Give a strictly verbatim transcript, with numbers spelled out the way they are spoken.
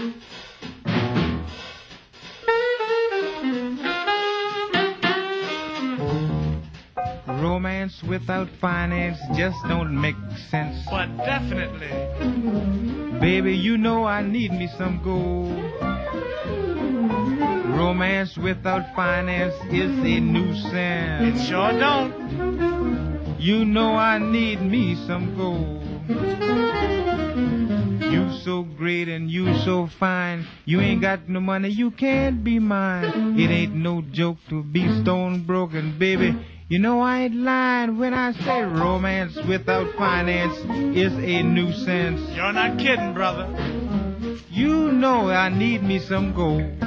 Romance without finance just don't make sense. But definitely. Baby, you know I need me some gold. Romance without finance is a nuisance. It sure don't. You know I need me some gold. You so great and you so fine. You ain't got no money, you can't be mine. It ain't no joke to be stone broken, baby. You know I ain't lying when I say romance without finance is a nuisance. You're not kidding, brother. You know I need me some gold.